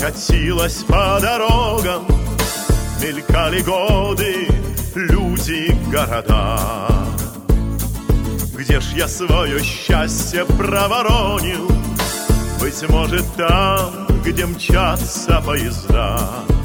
катилась по дорогам, мелькали годы, люди, города. Где ж я свое счастье проворонил? Быть может, там, где мчатся поезда.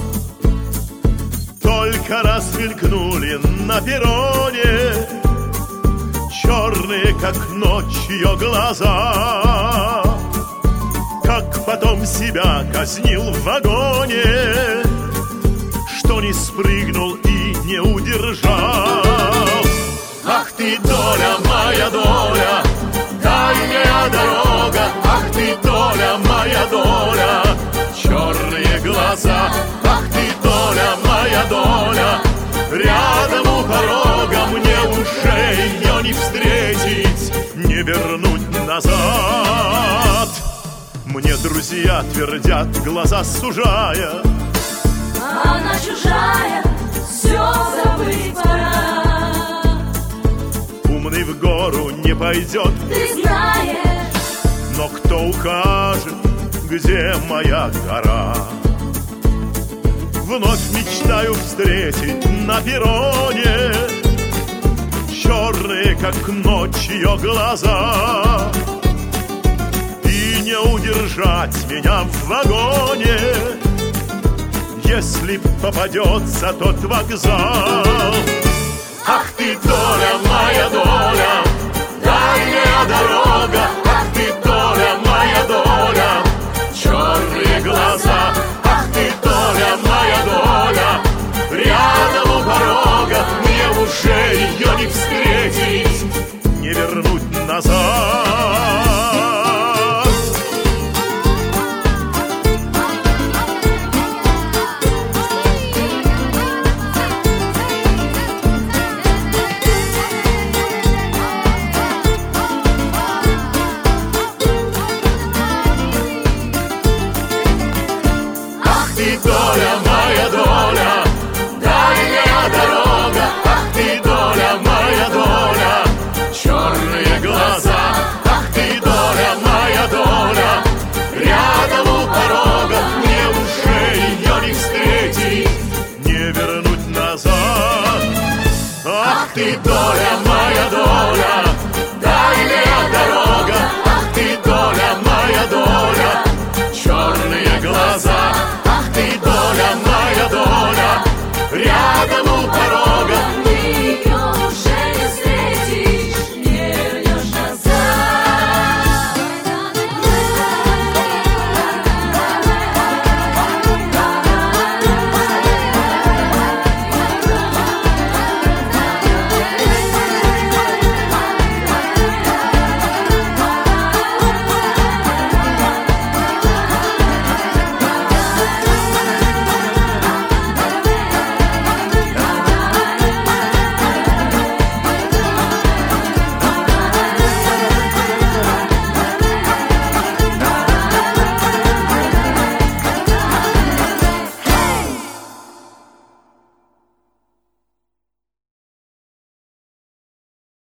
Только раз мелькнули на перроне черные, как ночь, ее глаза. Как потом себя казнил в вагоне, что не спрыгнул и не удержал. Ах ты, доля, моя доля, дальняя дорога. Ах ты, доля, моя доля, черные глаза. Ах ты, доля, моя доля, рядом у порога. Мне уже ее не встретить, не вернуть назад. Мне друзья твердят, глаза сужая: она чужая, все забыть пора. Умный в гору не пойдет, ты знаешь, но кто укажет, где моя гора? Вновь мечтаю встретить на перроне черные, как ночь, ее глаза. И не удержать меня в вагоне, если попадется тот вокзал. Ах ты, доля, моя доля,